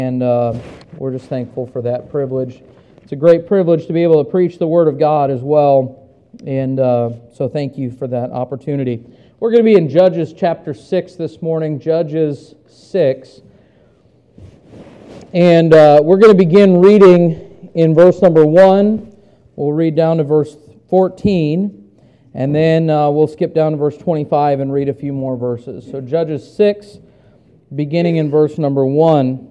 And we're just thankful for that privilege. It's a great privilege to be able to preach the Word of God as well. And so thank you for that opportunity. We're going to be in Judges chapter 6 this morning, Judges 6. And we're going to begin reading in verse number 1. We'll read down to verse 14. And then we'll skip down to verse 25 and read a few more verses. So Judges 6, beginning in verse number 1.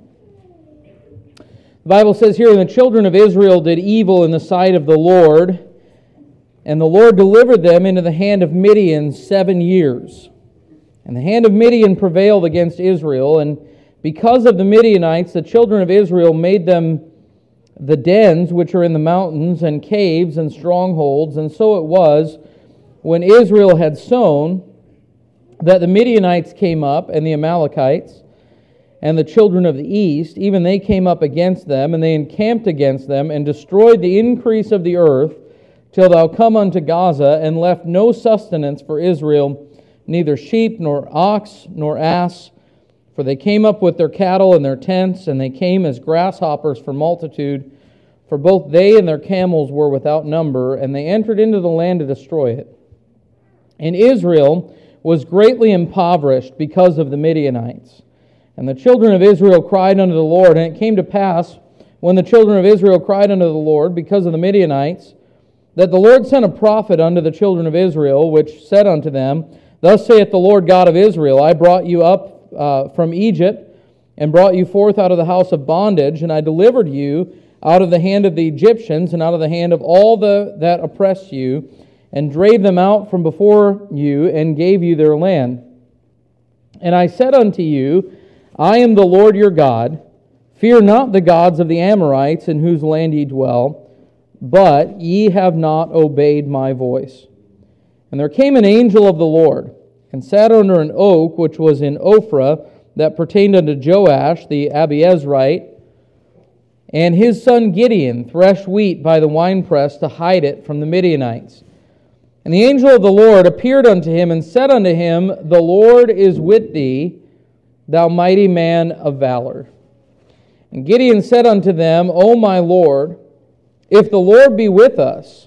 The Bible says here, "And the children of Israel did evil in the sight of the Lord, and the Lord delivered them into the hand of Midian 7 years. And the hand of Midian prevailed against Israel, and because of the Midianites, the children of Israel made them the dens which are in the mountains, and caves, and strongholds. And so it was, when Israel had sown, that the Midianites came up, and the Amalekites, and the children of the east, even they came up against them, and they encamped against them, and destroyed the increase of the earth, till thou come unto Gaza, and left no sustenance for Israel, neither sheep, nor ox, nor ass. For they came up with their cattle and their tents, and they came as grasshoppers for multitude. For both they and their camels were without number, and they entered into the land to destroy it. And Israel was greatly impoverished because of the Midianites. And the children of Israel cried unto the Lord, and it came to pass, when the children of Israel cried unto the Lord because of the Midianites, that the Lord sent a prophet unto the children of Israel, which said unto them, Thus saith the Lord God of Israel, I brought you up from Egypt, and brought you forth out of the house of bondage, and I delivered you out of the hand of the Egyptians, and out of the hand of all that oppressed you, and drave them out from before you, and gave you their land. And I said unto you, I am the Lord your God. Fear not the gods of the Amorites, in whose land ye dwell, but ye have not obeyed my voice. And there came an angel of the Lord, and sat under an oak which was in Ophrah, that pertained unto Joash the Abiezrite, and his son Gideon threshed wheat by the winepress to hide it from the Midianites. And the angel of the Lord appeared unto him, and said unto him, The Lord is with thee, thou mighty man of valor. And Gideon said unto them, O my Lord, if the Lord be with us,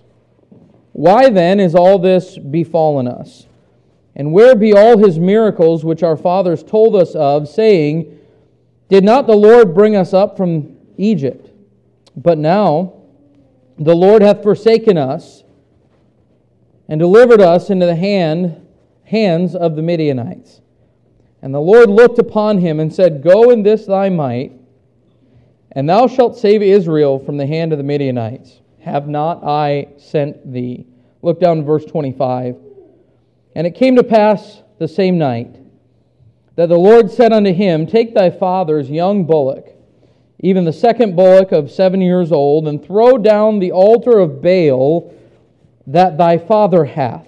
why then is all this befallen us? And where be all his miracles which our fathers told us of, saying, Did not the Lord bring us up from Egypt? But now the Lord hath forsaken us, and delivered us into the hands of the Midianites. And the Lord looked upon him, and said, Go in this thy might, and thou shalt save Israel from the hand of the Midianites. Have not I sent thee? Look down to verse 25. And it came to pass the same night, that the Lord said unto him, Take thy father's young bullock, even the second bullock of 7 years old, and throw down the altar of Baal that thy father hath,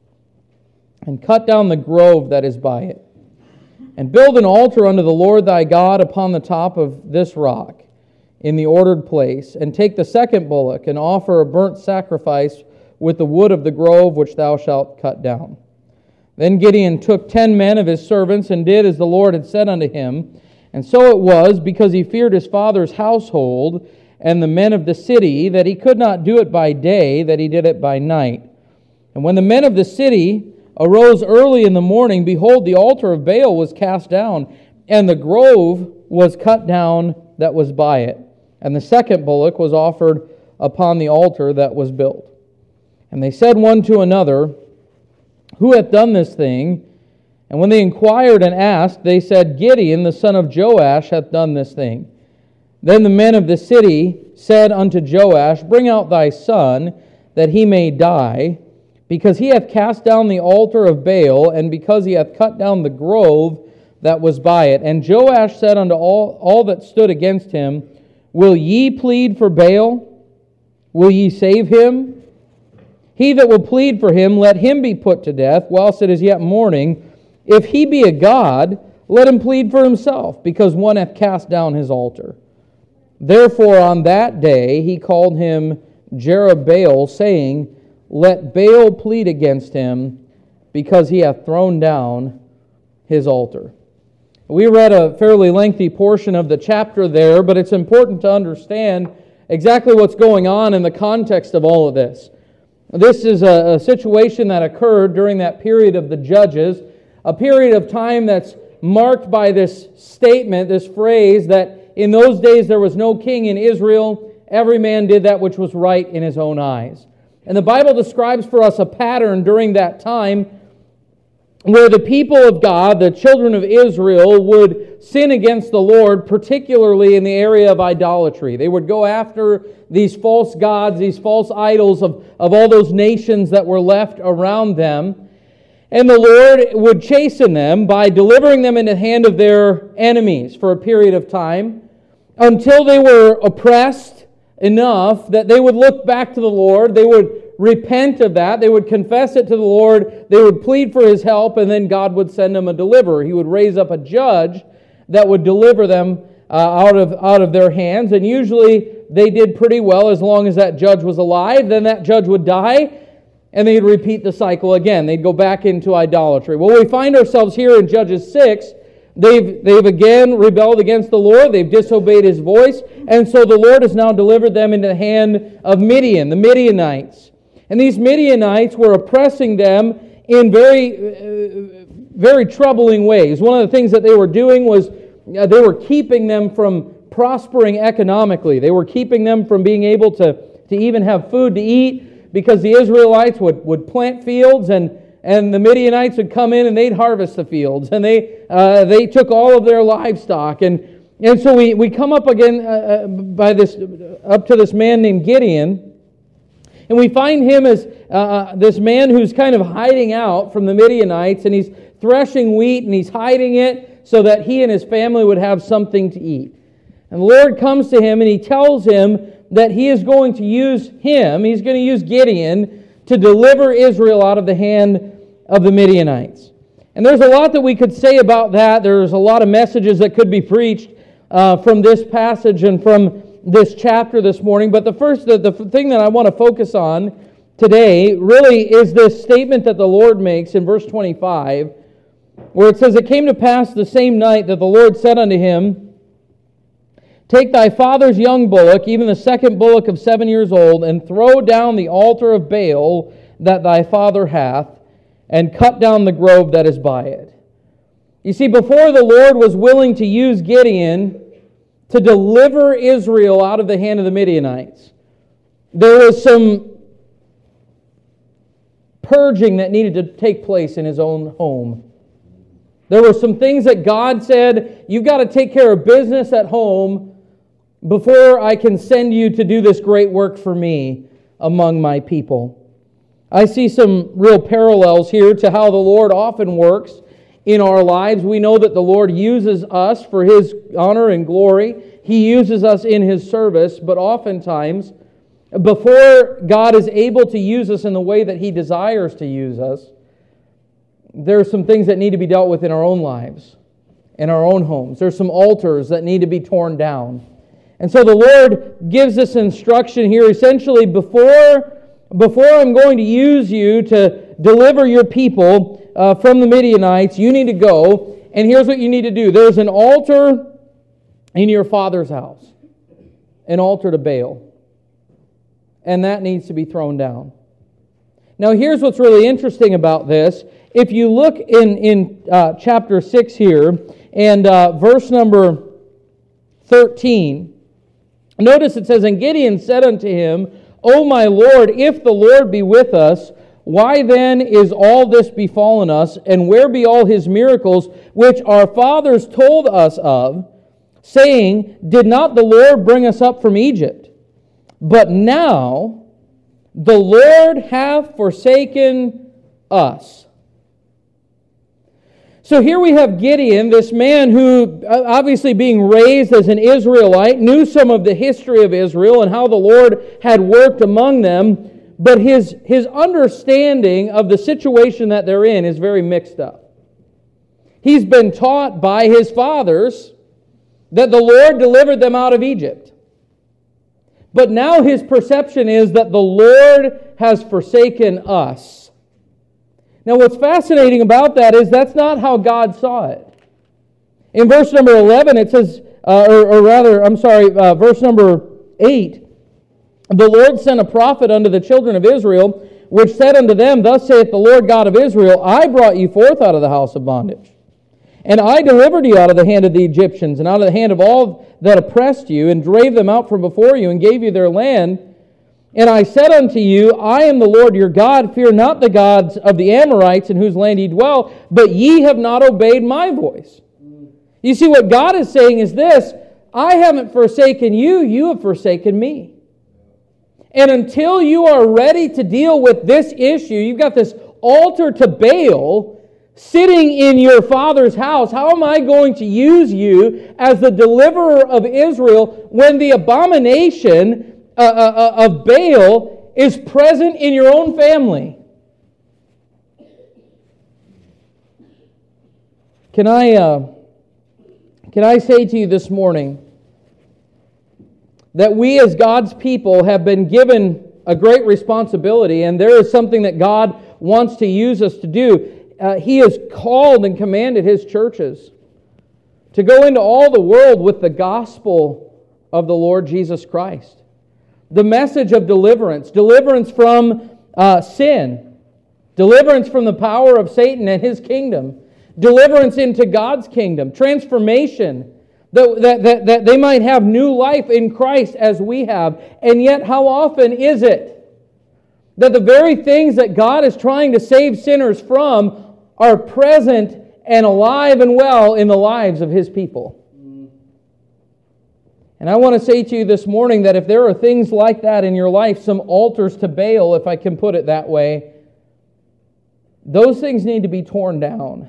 and cut down the grove that is by it, and build an altar unto the Lord thy God upon the top of this rock, in the ordered place, and take the second bullock, and offer a burnt sacrifice with the wood of the grove which thou shalt cut down. Then Gideon took 10 men of his servants, and did as the Lord had said unto him. And so it was, because he feared his father's household and the men of the city, that he could not do it by day, that he did it by night. And when the men of the city arose early in the morning, behold, the altar of Baal was cast down, and the grove was cut down that was by it. And the second bullock was offered upon the altar that was built. And they said one to another, Who hath done this thing? And when they inquired and asked, they said, Gideon, the son of Joash, hath done this thing. Then the men of the city said unto Joash, Bring out thy son, that he may die, because he hath cast down the altar of Baal, and because he hath cut down the grove that was by it. And Joash said unto all that stood against him, Will ye plead for Baal? Will ye save him? He that will plead for him, let him be put to death, whilst it is yet morning. If he be a god, let him plead for himself, because one hath cast down his altar. Therefore on that day he called him Jerubbaal, saying, Let Baal plead against him, because he hath thrown down his altar. We read a fairly lengthy portion of the chapter there, but it's important to understand exactly what's going on in the context of all of this. This is a situation that occurred during that period of the Judges, a period of time that's marked by this statement, this phrase, that in those days there was no king in Israel. Every man did that which was right in his own eyes. And the Bible describes for us a pattern during that time where the people of God, the children of Israel, would sin against the Lord, particularly in the area of idolatry. They would go after these false gods, these false idols of all those nations that were left around them. And the Lord would chasten them by delivering them into the hand of their enemies for a period of time until they were oppressed enough that they would look back to the Lord, they would repent of that, they would confess it to the Lord, they would plead for His help, and then God would send them a deliverer. He would raise up a judge that would deliver them out of their hands, and usually they did pretty well as long as that judge was alive. Then that judge would die, and they'd repeat the cycle again. They'd go back into idolatry. Well, we find ourselves here in Judges 6. They've again rebelled against the Lord. They've disobeyed His voice. And so the Lord has now delivered them into the hand of Midian, the Midianites. And these Midianites were oppressing them in very troubling ways. One of the things that they were doing was they were keeping them from prospering economically. They were keeping them from being able to even have food to eat, because the Israelites would plant fields and the Midianites would come in and they'd harvest the fields, and they took all of their livestock. And so we come up again up to this man named Gideon, and we find him as this man who's kind of hiding out from the Midianites, and he's threshing wheat and he's hiding it so that he and his family would have something to eat. And the Lord comes to him and He tells him that He is going to use him, He's going to use Gideon to deliver Israel out of the hand of the Midianites. And there's a lot that we could say about that. There's a lot of messages that could be preached from this passage and from this chapter this morning. But the thing that I want to focus on today really is this statement that the Lord makes in verse 25, where it says, "It came to pass the same night that the Lord said unto him, Take thy father's young bullock, even the second bullock of 7 years old, and throw down the altar of Baal that thy father hath, and cut down the grove that is by it." You see, before the Lord was willing to use Gideon to deliver Israel out of the hand of the Midianites, there was some purging that needed to take place in his own home. There were some things that God said, you've got to take care of business at home before I can send you to do this great work for me among my people. I see some real parallels here to how the Lord often works in our lives. We know that the Lord uses us for His honor and glory. He uses us in His service, but oftentimes, before God is able to use us in the way that He desires to use us, there are some things that need to be dealt with in our own lives, in our own homes. There's some altars that need to be torn down. And so the Lord gives this instruction here, essentially, before I'm going to use you to deliver your people from the Midianites, you need to go, and here's what you need to do. There's an altar in your father's house, an altar to Baal, and that needs to be thrown down. Now, here's what's really interesting about this. If you look in chapter 6 here, and verse number 13, notice it says, "And Gideon said unto him, O my Lord, if the Lord be with us, why then is all this befallen us? And where be all His miracles which our fathers told us of, saying, Did not the Lord bring us up from Egypt? But now the Lord hath forsaken us." So here we have Gideon, this man who, obviously being raised as an Israelite, knew some of the history of Israel and how the Lord had worked among them, but his understanding of the situation that they're in is very mixed up. He's been taught by his fathers that the Lord delivered them out of Egypt. But now his perception is that the Lord has forsaken us. Now, what's fascinating about that is that's not how God saw it. In verse number 11, it says, verse number 8, the Lord sent a prophet unto the children of Israel, which said unto them, Thus saith the Lord God of Israel, I brought you forth out of the house of bondage. And I delivered you out of the hand of the Egyptians, and out of the hand of all that oppressed you, and drave them out from before you, and gave you their land. And I said unto you, I am the Lord your God, fear not the gods of the Amorites in whose land ye dwell, but ye have not obeyed my voice. You see, what God is saying is this, I haven't forsaken you, you have forsaken me. And until you are ready to deal with this issue, you've got this altar to Baal sitting in your father's house. How am I going to use you as the deliverer of Israel when the abomination of Baal is present in your own family? Can I say to you this morning that we as God's people have been given a great responsibility, and there is something that God wants to use us to do. He has called and commanded His churches to go into all the world with the gospel of the Lord Jesus Christ. The message of deliverance, deliverance from sin, deliverance from the power of Satan and his kingdom, deliverance into God's kingdom, transformation, that they might have new life in Christ as we have. And yet, how often is it that the very things that God is trying to save sinners from are present and alive and well in the lives of His people? And I want to say to you this morning that if there are things like that in your life, some altars to Baal, if I can put it that way, those things need to be torn down,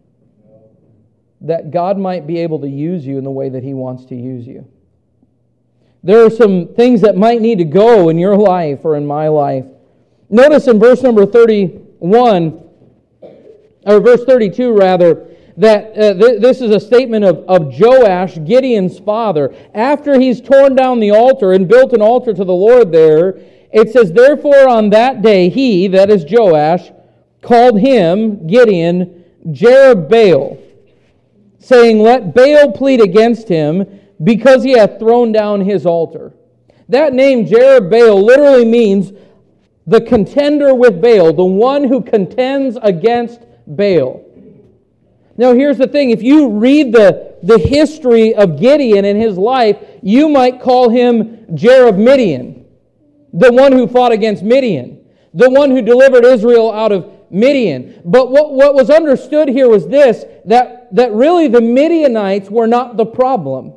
that God might be able to use you in the way that He wants to use you. There are some things that might need to go in your life or in my life. Notice in verse number 31, or verse 32 rather, that this is a statement of Joash, Gideon's father. After he's torn down the altar and built an altar to the Lord there, it says, Therefore on that day he, that is Joash, called him, Gideon, Jerubbaal, saying, Let Baal plead against him, because he hath thrown down his altar. That name, Jerubbaal, literally means the contender with Baal, the one who contends against Baal. Now here's the thing, if you read the history of Gideon and his life, you might call him Jerub-Midian, the one who fought against Midian, the one who delivered Israel out of Midian. But what was understood here was this, that really the Midianites were not the problem.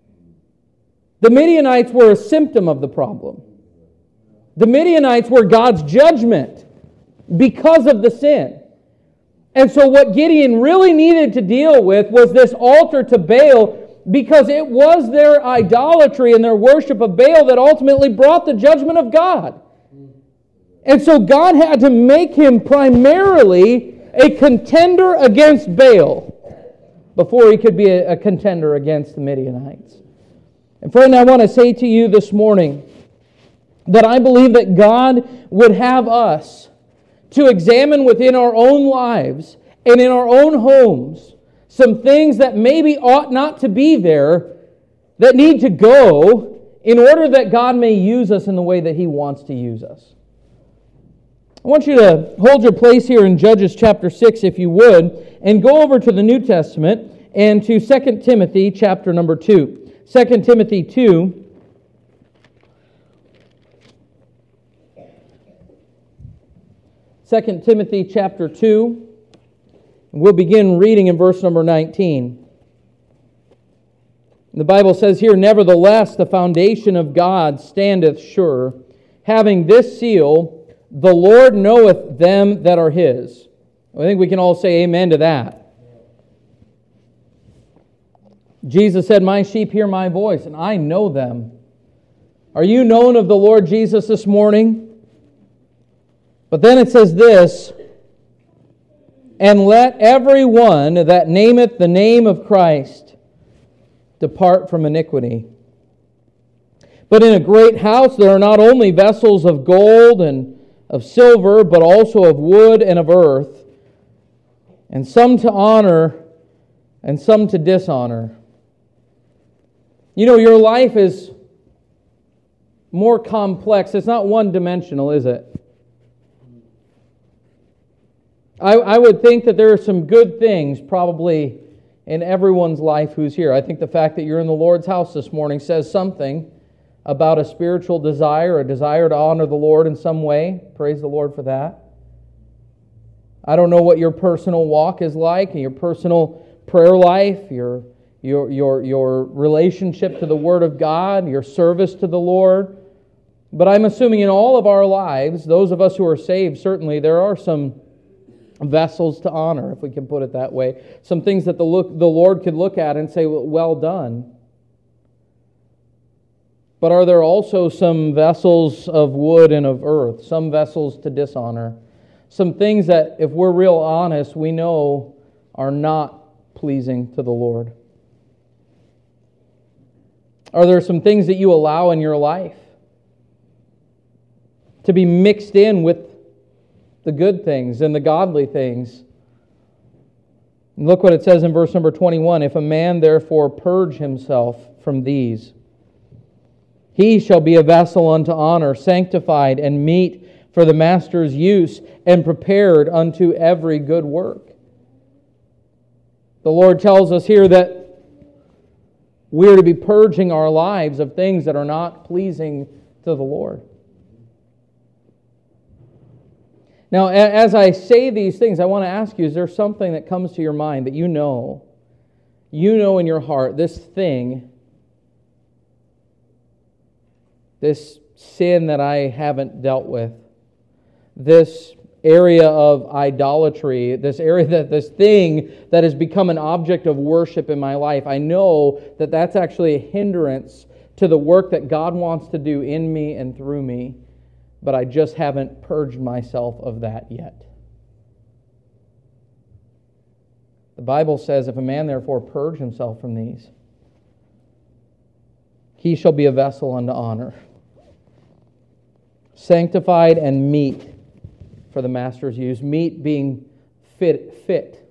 The Midianites were a symptom of the problem. The Midianites were God's judgment because of the sin. And so what Gideon really needed to deal with was this altar to Baal, because it was their idolatry and their worship of Baal that ultimately brought the judgment of God. And so God had to make him primarily a contender against Baal before he could be a contender against the Midianites. And friend, I want to say to you this morning that I believe that God would have us to examine within our own lives and in our own homes some things that maybe ought not to be there, that need to go in order that God may use us in the way that He wants to use us. I want you to hold your place here in Judges chapter 6, if you would, and go over to the New Testament and to 2 Timothy chapter number 2. 2 Timothy 2. Second Timothy chapter 2. We'll begin reading in verse number 19. The Bible says here, Nevertheless, the foundation of God standeth sure, having this seal, the Lord knoweth them that are His. I think we can all say amen to that. Jesus said, My sheep hear my voice, and I know them. Are you known of the Lord Jesus this morning? But then it says this, And let every one that nameth the name of Christ depart from iniquity. But in a great house there are not only vessels of gold and of silver, but also of wood and of earth, and some to honor and some to dishonor. You know, your life is more complex. It's not one-dimensional, is it? I would think that there are some good things probably in everyone's life who's here. I think the fact that you're in the Lord's house this morning says something about a spiritual desire, a desire to honor the Lord in some way. Praise the Lord for that. I don't know what your personal walk is like, and your personal prayer life, your relationship to the Word of God, your service to the Lord. But I'm assuming in all of our lives, those of us who are saved, certainly there are some vessels to honor, if we can put it that way. Some things that the Lord could look at and say, well done. But are there also some vessels of wood and of earth, some vessels to dishonor? Some things that, if we're real honest, we know are not pleasing to the Lord. Are there some things that you allow in your life to be mixed in with the good things and the godly things? And look what it says in verse number 21. If a man therefore purge himself from these, he shall be a vessel unto honor, sanctified and meet for the master's use, and prepared unto every good work. The Lord tells us here that we are to be purging our lives of things that are not pleasing to the Lord. Now, as I say these things, I want to ask you, is there something that comes to your mind that you know in your heart, this thing, this sin that I haven't dealt with, this area of idolatry, this thing that has become an object of worship in my life, I know that that's actually a hindrance to the work that God wants to do in me and through me, but I just haven't purged myself of that yet. The Bible says, if a man therefore purge himself from these, he shall be a vessel unto honor, sanctified and meet for the master's use. Meet being fit.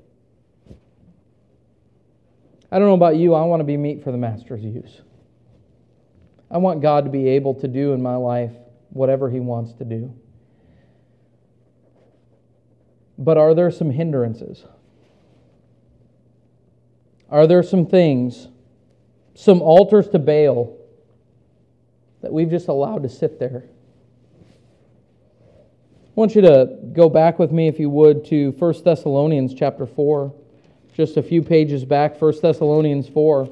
I don't know about you, I want to be meet for the master's use. I want God to be able to do in my life whatever He wants to do. But are there some hindrances? Are there some things, some altars to Baal that we've just allowed to sit there? I want you to go back with me, if you would, to 1 Thessalonians chapter 4. Just a few pages back, 1 Thessalonians 4.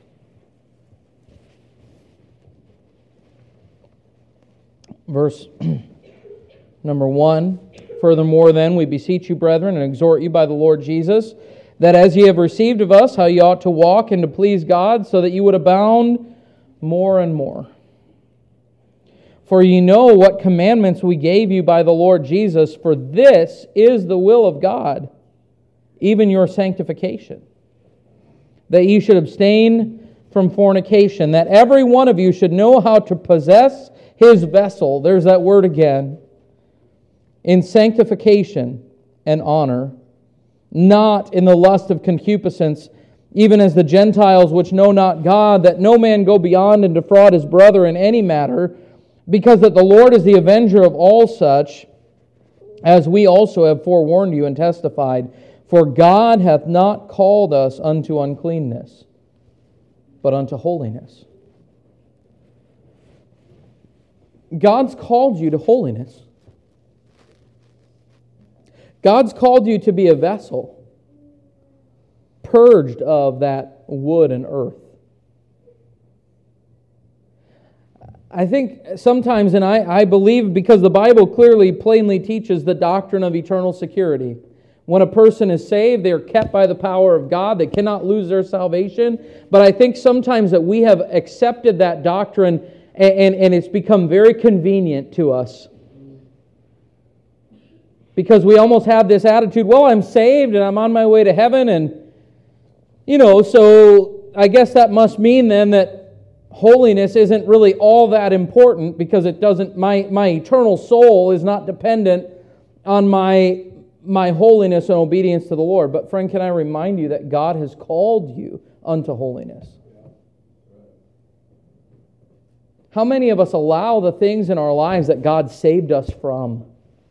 Verse number 1. Furthermore, then, we beseech you, brethren, and exhort you by the Lord Jesus, that as ye have received of us how ye ought to walk and to please God, so that ye would abound more and more. For ye know what commandments we gave you by the Lord Jesus, for this is the will of God, even your sanctification, that ye should abstain from fornication, that every one of you should know how to possess his vessel, there's that word again, in sanctification and honor, not in the lust of concupiscence, even as the Gentiles which know not God, that no man go beyond and defraud his brother in any matter, because that the Lord is the avenger of all such, as we also have forewarned you and testified. For God hath not called us unto uncleanness, but unto holiness. God's called you to holiness. God's called you to be a vessel, purged of that wood and earth. I think sometimes, and I believe because the Bible clearly, plainly teaches the doctrine of eternal security. When a person is saved, they are kept by the power of God. They cannot lose their salvation. But I think sometimes that we have accepted that doctrine and it's become very convenient to us. Because we almost have this attitude, well, I'm saved and I'm on my way to heaven, and, so I guess that must mean then that holiness isn't really all that important, because it doesn't, my eternal soul is not dependent on my my holiness and obedience to the Lord. But friend, can I remind you that God has called you unto holiness? How many of us allow the things in our lives that God saved us from?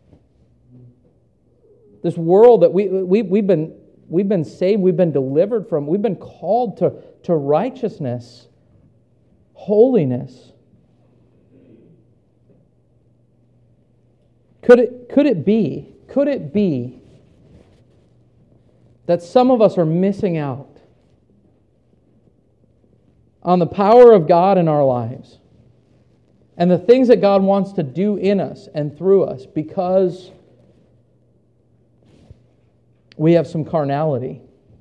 This world that we've been saved, we've been delivered from, we've been called to righteousness, holiness. Could it be that some of us are missing out on the power of God in our lives and the things that God wants to do in us and through us because we have some carnality?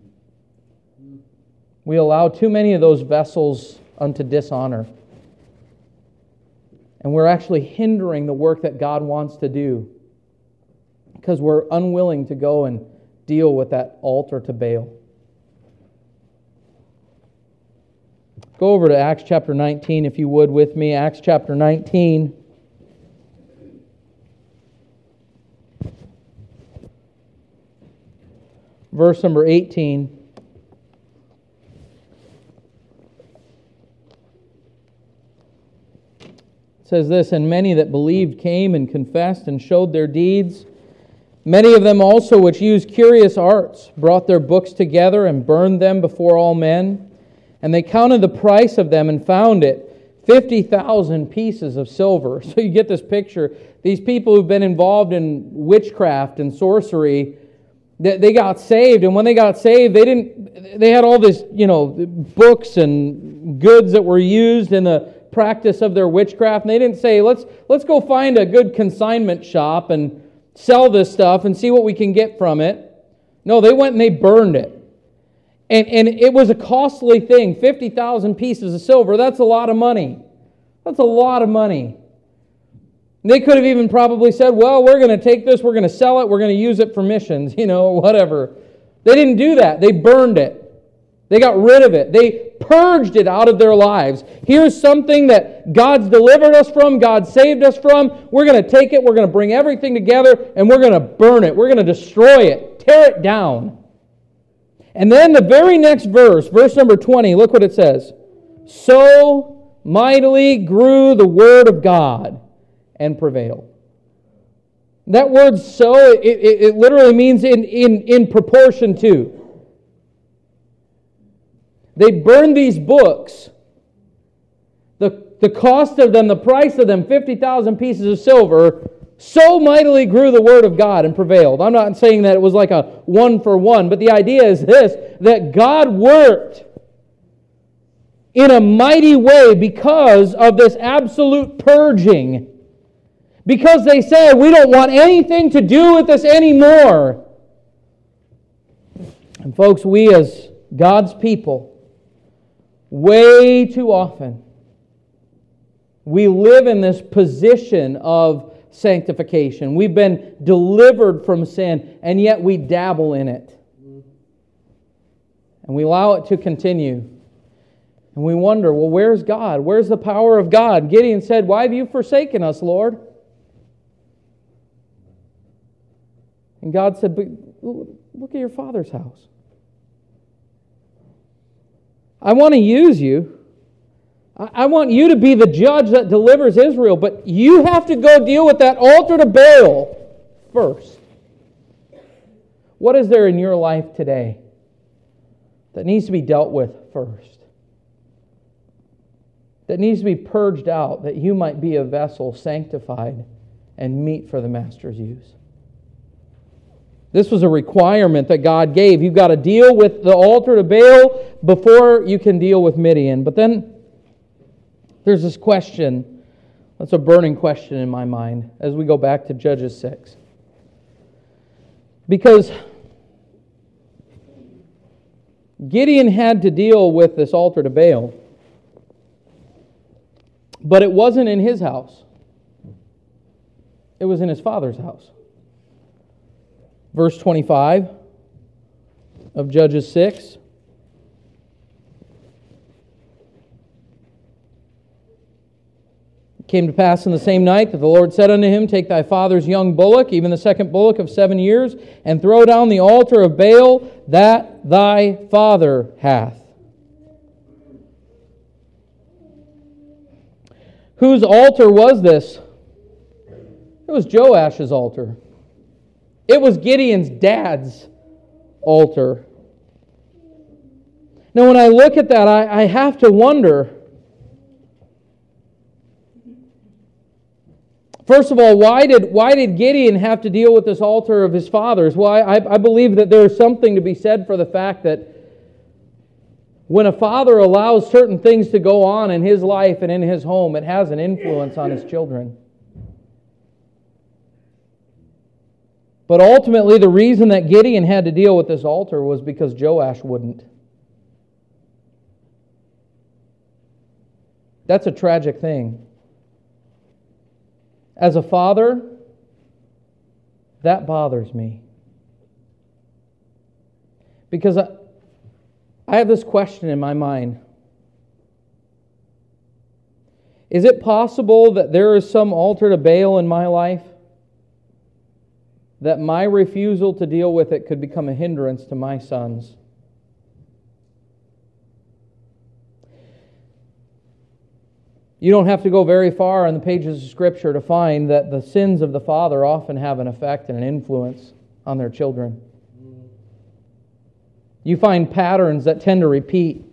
We allow too many of those vessels unto dishonor. And we're actually hindering the work that God wants to do because we're unwilling to go and deal with that altar to Baal. Go over to Acts chapter 19, if you would, with me. Acts chapter 19. Verse number 18. It says this, "And many that believed came and confessed and showed their deeds. Many of them also which used curious arts brought their books together and burned them before all men. And they counted the price of them and found it 50,000 pieces of silver." So you get this picture. These people who've been involved in witchcraft and sorcery, they got saved. And when they got saved, they had all this, books and goods that were used in the practice of their witchcraft. And they didn't say, let's go find a good consignment shop and sell this stuff and see what we can get from it. No, they went and they burned it. And it was a costly thing. 50,000 pieces of silver, that's a lot of money. That's a lot of money. They could have even probably said, well, we're going to take this, we're going to sell it, we're going to use it for missions, whatever. They didn't do that. They burned it. They got rid of it. They purged it out of their lives. Here's something that God's delivered us from, God saved us from. We're going to take it, we're going to bring everything together, and we're going to burn it. We're going to destroy it, tear it down. And then the very next verse, verse number 20, look what it says. "So mightily grew the word of God and prevailed." That word "so," it literally means in proportion to. They burned these books. The cost of them, the price of them, 50,000 pieces of silver, so mightily grew the word of God and prevailed. I'm not saying that it was like a one for one, but the idea is this, that God worked in a mighty way because of this absolute purging. Because they said, we don't want anything to do with this anymore. And folks, we as God's people, way too often, we live in this position of sanctification. We've been delivered from sin, and yet we dabble in it. And we allow it to continue. And we wonder, well, where's God? Where's the power of God? Gideon said, "Why have you forsaken us, Lord?" And God said, "But look at your father's house. I want to use you. I want you to be the judge that delivers Israel, but you have to go deal with that altar to Baal first." What is there in your life today that needs to be dealt with first? That needs to be purged out, that you might be a vessel sanctified and meet for the Master's use. This was a requirement that God gave. You've got to deal with the altar to Baal before you can deal with Midian. But then there's this question, that's a burning question in my mind as we go back to Judges 6. Because Gideon had to deal with this altar to Baal, but it wasn't in his house. It was in his father's house. Verse 25 of Judges 6. It came to pass in the same night that the Lord said unto him, Take thy father's young bullock, even the second bullock of 7 years, and throw down the altar of Baal that thy father hath. Whose altar was this? It was Joash's altar. It was Gideon's dad's altar. Now when I look at that, I have to wonder, first of all, why did Gideon have to deal with this altar of his father's? Well, I believe that there is something to be said for the fact that when a father allows certain things to go on in his life and in his home, it has an influence on his children. But ultimately, the reason that Gideon had to deal with this altar was because Joash wouldn't. That's a tragic thing. As a father, that bothers me. Because I have this question in my mind. Is it possible that there is some altar to Baal in my life, that my refusal to deal with it could become a hindrance to my sons? You don't have to go very far in the pages of Scripture to find that the sins of the father often have an effect and an influence on their children. You find patterns that tend to repeat.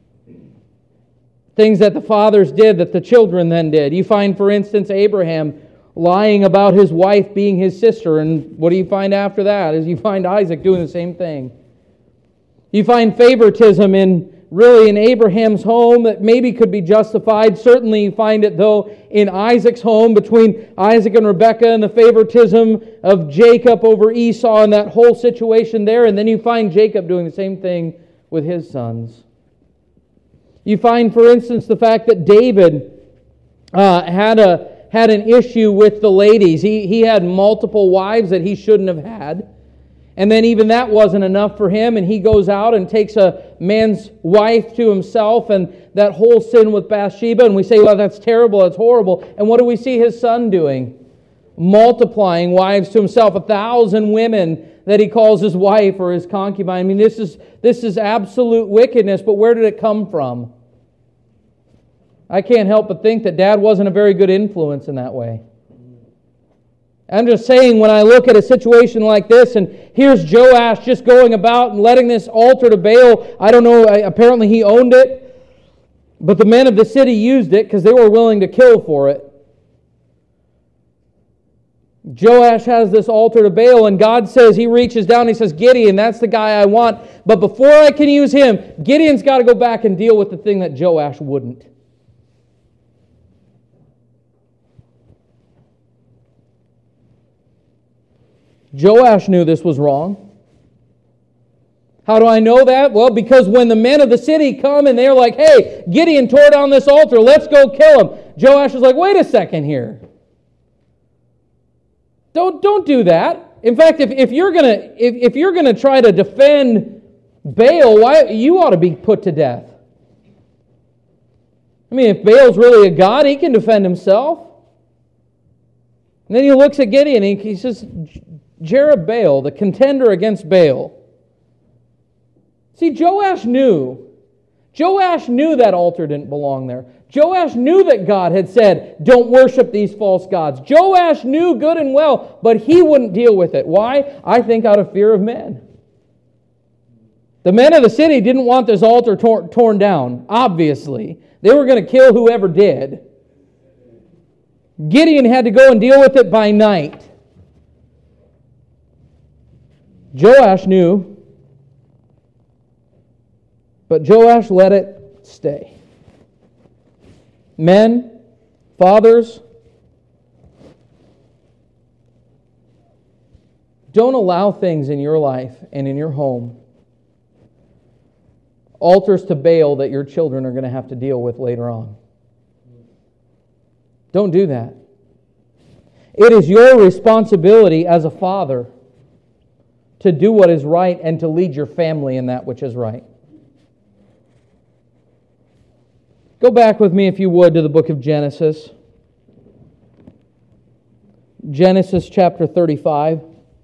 Things that the fathers did that the children then did. You find, for instance, Abraham lying about his wife being his sister, and what do you find after that? Is you find Isaac doing the same thing. You find favoritism in Abraham's home that maybe could be justified. Certainly you find it, though, in Isaac's home between Isaac and Rebekah, and the favoritism of Jacob over Esau and that whole situation there. And then you find Jacob doing the same thing with his sons. You find, for instance, the fact that David had an issue with the ladies. He had multiple wives that he shouldn't have had. And then even that wasn't enough for him, and he goes out and takes a man's wife to himself, and that whole sin with Bathsheba, and we say, well, that's terrible, that's horrible. And what do we see his son doing? Multiplying wives to himself, 1,000 women that he calls his wife or his concubine. I mean, this is absolute wickedness, but where did it come from? I can't help but think that Dad wasn't a very good influence in that way. I'm just saying, when I look at a situation like this, and here's Joash just going about and letting this altar to Baal, I don't know, apparently he owned it, but the men of the city used it because they were willing to kill for it. Joash has this altar to Baal, and God says, he reaches down, he says, Gideon, that's the guy I want, but before I can use him, Gideon's got to go back and deal with the thing that Joash wouldn't. Joash knew this was wrong. How do I know that? Well, because when the men of the city come and they're like, hey, Gideon tore down this altar, let's go kill him. Joash is like, wait a second here. Don't do that. In fact, if you're gonna try to defend Baal, you ought to be put to death. I mean, if Baal's really a god, he can defend himself. And then he looks at Gideon and he says, Jerubbaal, the contender against Baal. See, Joash knew that altar didn't belong there. Joash knew that God had said, don't worship these false gods. Joash knew good and well, but he wouldn't deal with it. Why? I think out of fear of men. The men of the city didn't want this altar torn down, obviously. They were going to kill whoever did. Gideon had to go and deal with it by night. Joash knew, but Joash let it stay. Men, fathers, don't allow things in your life and in your home, altars to Baal that your children are going to have to deal with later on. Don't do that. It is your responsibility as a father to do what is right and to lead your family in that which is right. Go back with me, if you would, to the book of Genesis. Genesis chapter 35.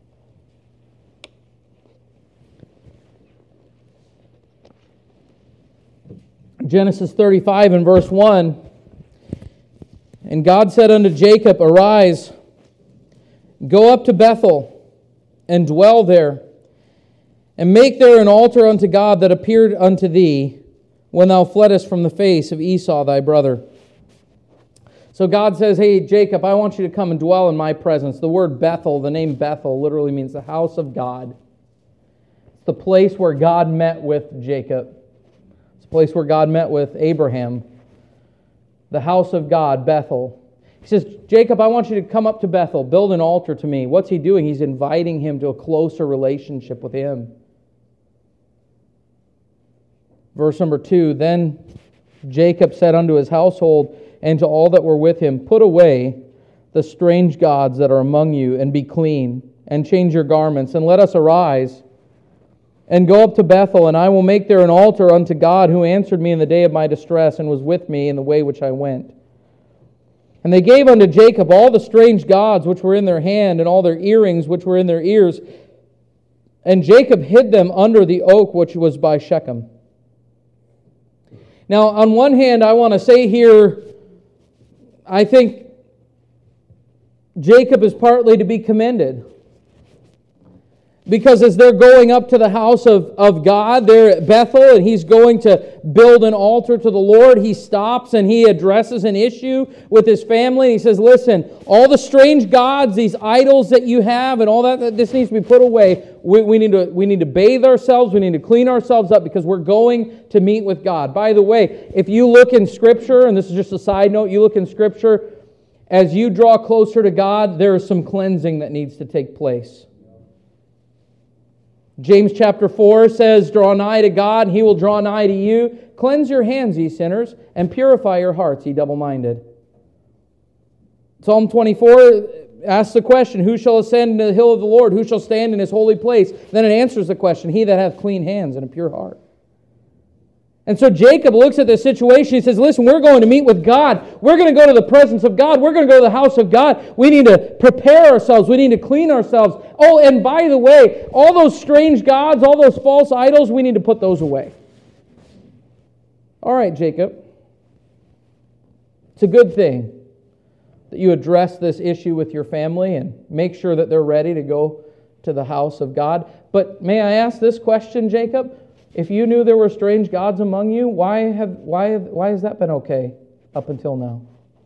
Genesis 35 and verse 1. And God said unto Jacob, Arise, go up to Bethel, and dwell there, and make there an altar unto God that appeared unto thee when thou fleddest from the face of Esau thy brother. So God says, hey, Jacob, I want you to come and dwell in my presence. The word Bethel, the name Bethel, literally means the house of God. It's the place where God met with Jacob. It's the place where God met with Abraham. The house of God, Bethel. He says, Jacob, I want you to come up to Bethel, build an altar to me. What's he doing? He's inviting him to a closer relationship with him. Verse number 2, Then Jacob said unto his household and to all that were with him, Put away the strange gods that are among you, and be clean, and change your garments, and let us arise, and go up to Bethel, and I will make there an altar unto God, who answered me in the day of my distress, and was with me in the way which I went. And they gave unto Jacob all the strange gods which were in their hand, and all their earrings which were in their ears. And Jacob hid them under the oak which was by Shechem. Now, on one hand, I want to say here, I think Jacob is partly to be commended. Because as they're going up to the house of God, they're at Bethel, and he's going to build an altar to the Lord, he stops and he addresses an issue with his family. And he says, listen, all the strange gods, these idols that you have and all that, this needs to be put away. We need to bathe ourselves. We need to clean ourselves up because we're going to meet with God. By the way, if you look in Scripture, and this is just a side note, you look in Scripture, as you draw closer to God, there is some cleansing that needs to take place. James chapter 4 says, Draw nigh to God, and He will draw nigh to you. Cleanse your hands, ye sinners, and purify your hearts, ye double-minded. Psalm 24 asks the question, Who shall ascend into the hill of the Lord? Who shall stand in His holy place? Then it answers the question, He that hath clean hands and a pure heart. And so Jacob looks at this situation. He says, listen, we're going to meet with God. We're going to go to the presence of God. We're going to go to the house of God. We need to prepare ourselves. We need to clean ourselves. Oh, and by the way, all those strange gods, all those false idols, we need to put those away. All right, Jacob. It's a good thing that you address this issue with your family and make sure that they're ready to go to the house of God. But may I ask this question, Jacob? If you knew there were strange gods among you, why has that been okay up until now?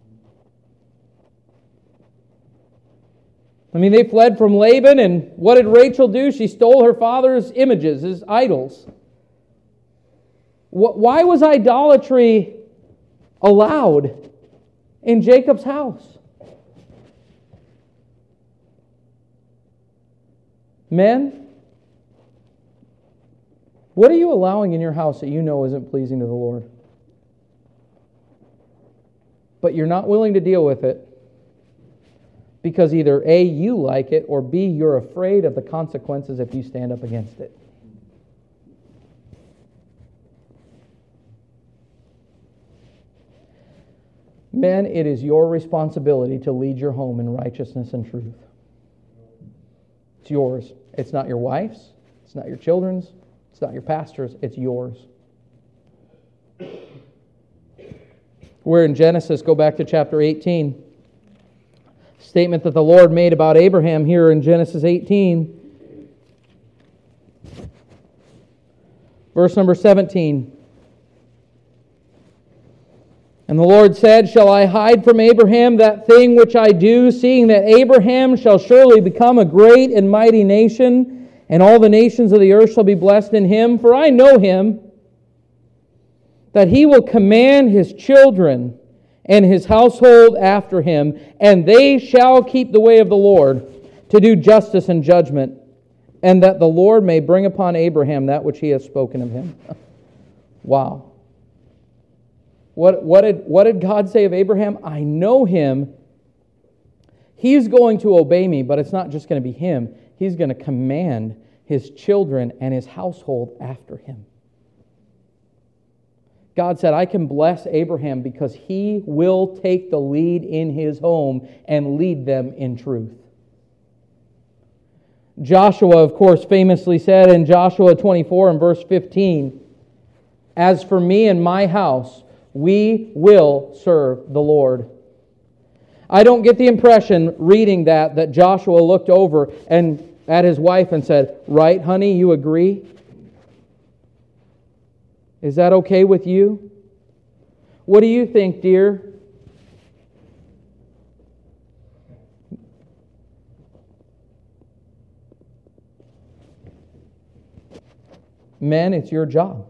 I mean, they fled from Laban, and what did Rachel do? She stole her father's images, his idols. Why was idolatry allowed in Jacob's house? Men, what are you allowing in your house that you know isn't pleasing to the Lord? But you're not willing to deal with it because either A, you like it, or B, you're afraid of the consequences if you stand up against it. Men, it is your responsibility to lead your home in righteousness and truth. It's yours. It's not your wife's. It's not your children's. It's not your pastor's, it's yours. We're in Genesis, go back to chapter 18. Statement that the Lord made about Abraham here in Genesis 18. Verse number 17. And the Lord said, Shall I hide from Abraham that thing which I do, seeing that Abraham shall surely become a great and mighty nation, and all the nations of the earth shall be blessed in him? For I know him, that he will command his children and his household after him, and they shall keep the way of the Lord, to do justice and judgment, and that the Lord may bring upon Abraham that which he has spoken of him. Wow. What did God say of Abraham? I know him. He's going to obey me, but it's not just going to be him. He's going to command his children and his household after him. God said, I can bless Abraham because he will take the lead in his home and lead them in truth. Joshua, of course, famously said in Joshua 24 and verse 15, as for me and my house, we will serve the Lord. I don't get the impression reading that Joshua looked over and at his wife and said, right, honey, you agree? Is that okay with you? What do you think, dear? Men, it's your job.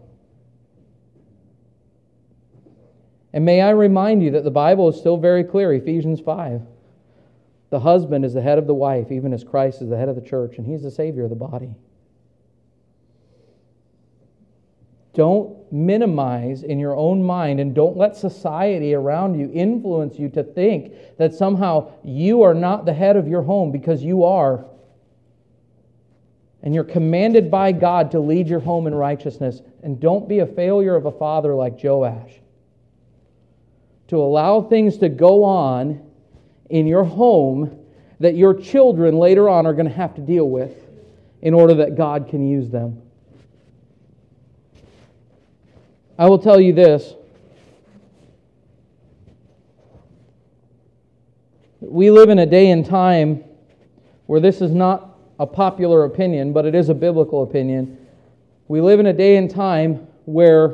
And may I remind you that the Bible is still very clear, Ephesians 5. The husband is the head of the wife, even as Christ is the head of the church, and He's the Savior of the body. Don't minimize in your own mind, and don't let society around you influence you to think that somehow you are not the head of your home, because you are. And you're commanded by God to lead your home in righteousness. And don't be a failure of a father like Joash, to allow things to go on in your home that your children later on are going to have to deal with in order that God can use them. I will tell you this. We live in a day and time where this is not a popular opinion, but it is a biblical opinion. We live in a day and time where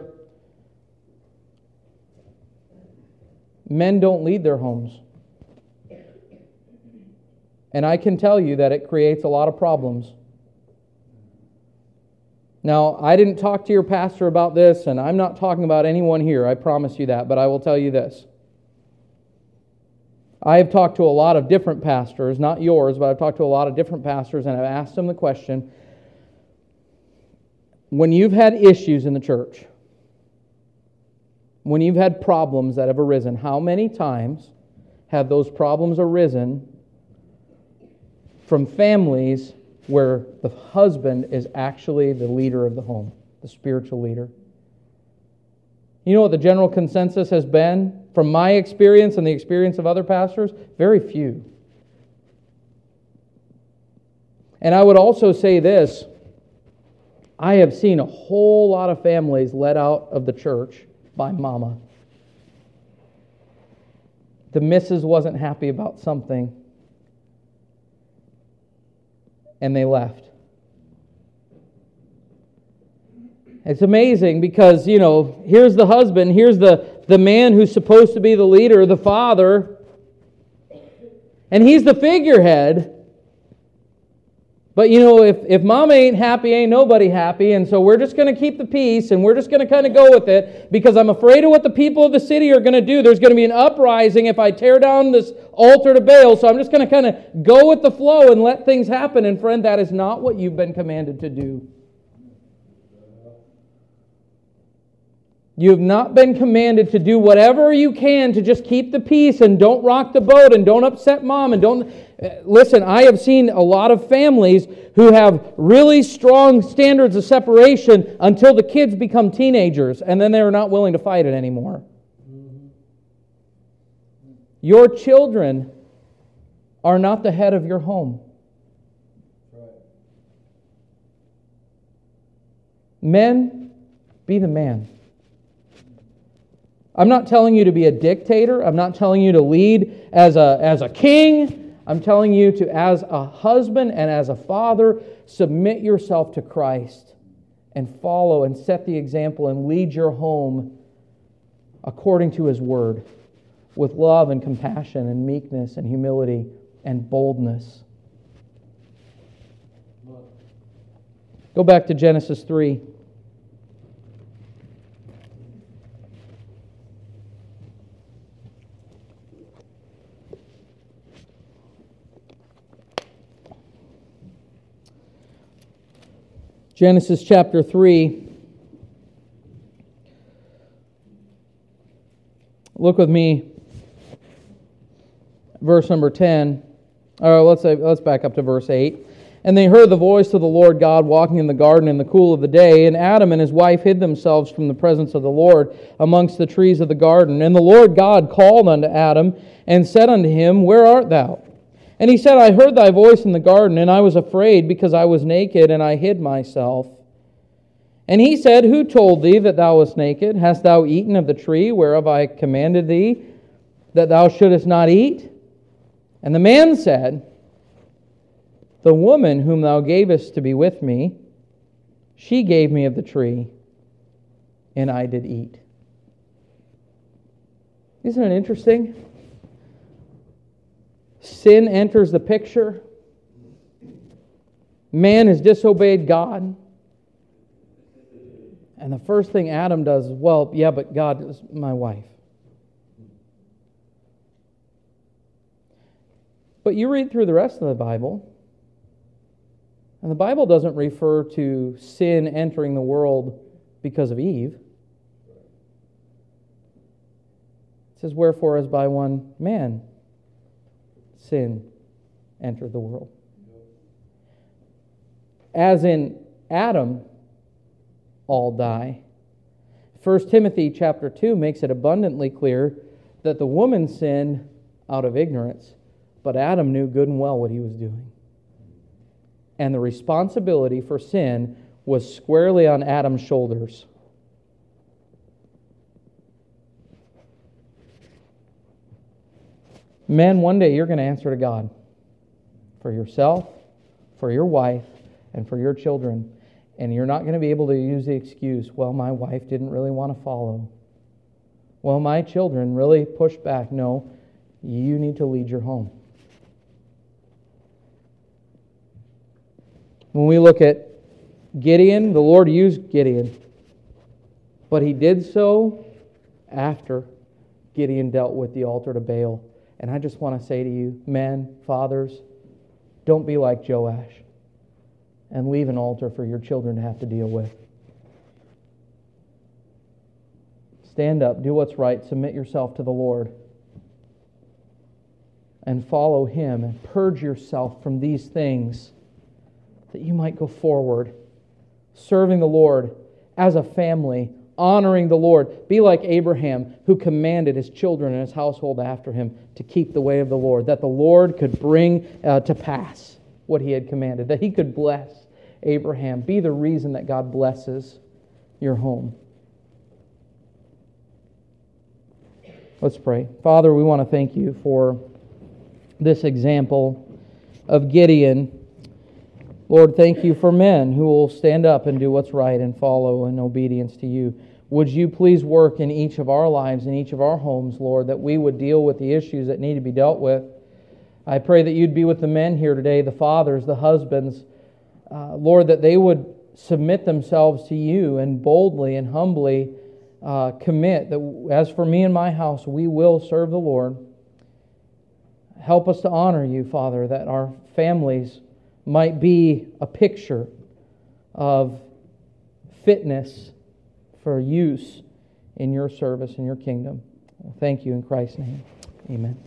men don't lead their homes. And I can tell you that it creates a lot of problems. Now, I didn't talk to your pastor about this, and I'm not talking about anyone here, I promise you that, but I will tell you this. I have talked to a lot of different pastors, not yours, but I've talked to a lot of different pastors, and I've asked them the question, when you've had issues in the church, when you've had problems that have arisen, how many times have those problems arisen from families where the husband is actually the leader of the home, the spiritual leader? You know what the general consensus has been from my experience and the experience of other pastors? Very few. And I would also say this, I have seen a whole lot of families let out of the church by mama. The missus wasn't happy about something, and they left. It's amazing because, here's the husband, here's the man who's supposed to be the leader, the father, and he's the figurehead. But, if mama ain't happy, ain't nobody happy, and so we're just going to keep the peace, and we're just going to kind of go with it, because I'm afraid of what the people of the city are going to do. There's going to be an uprising if I tear down this altar to Baal, so I'm just going to kind of go with the flow and let things happen. And friend, that is not what you've been commanded to do. You have not been commanded to do whatever you can to just keep the peace and don't rock the boat and don't upset mom and don't... Listen, I have seen a lot of families who have really strong standards of separation until the kids become teenagers, and then they're not willing to fight it anymore. Your children are not the head of your home. Men, be the man. I'm not telling you to be a dictator. I'm not telling you to lead as a king. I'm telling you to, as a husband and as a father, submit yourself to Christ and follow and set the example and lead your home according to His Word with love and compassion and meekness and humility and boldness. Go back to Genesis 3. Genesis chapter 3. Look with me, verse number 10. Or let's back up to verse 8. And they heard the voice of the Lord God walking in the garden in the cool of the day. And Adam and his wife hid themselves from the presence of the Lord amongst the trees of the garden. And the Lord God called unto Adam and said unto him, Where art thou? And he said, I heard thy voice in the garden, and I was afraid, because I was naked, and I hid myself. And he said, Who told thee that thou wast naked? Hast thou eaten of the tree whereof I commanded thee, that thou shouldest not eat? And the man said, The woman whom thou gavest to be with me, she gave me of the tree, and I did eat. Isn't it interesting? Sin enters the picture. Man has disobeyed God. And the first thing Adam does is, well, yeah, but God is my wife. But you read through the rest of the Bible, and the Bible doesn't refer to sin entering the world because of Eve. It says, Wherefore as by one man sin entered the world. As in Adam, all die. 1 Timothy chapter 2 makes it abundantly clear that the woman sinned out of ignorance, but Adam knew good and well what he was doing. And the responsibility for sin was squarely on Adam's shoulders. Men, one day you're going to answer to God for yourself, for your wife, and for your children. And you're not going to be able to use the excuse, well, my wife didn't really want to follow. Well, my children really pushed back. No, you need to lead your home. When we look at Gideon, the Lord used Gideon. But He did so after Gideon dealt with the altar to Baal. And I just want to say to you, men, fathers, don't be like Joash and leave an altar for your children to have to deal with. Stand up, do what's right, submit yourself to the Lord, and follow Him, and purge yourself from these things that you might go forward, serving the Lord as a family, honoring the Lord. Be like Abraham, who commanded his children and his household after him to keep the way of the Lord, that the Lord could bring to pass what He had commanded, that He could bless Abraham. Be the reason that God blesses your home. Let's pray. Father, we want to thank You for this example of Gideon. Lord, thank You for men who will stand up and do what's right and follow in obedience to You. Would You please work in each of our lives, in each of our homes, Lord, that we would deal with the issues that need to be dealt with. I pray that You'd be with the men here today, the fathers, the husbands, Lord, that they would submit themselves to You and boldly and humbly commit that as for me and my house, we will serve the Lord. Help us to honor You, Father, that our families might be a picture of fitness for use in Your service and Your kingdom. Thank You in Christ's name. Amen.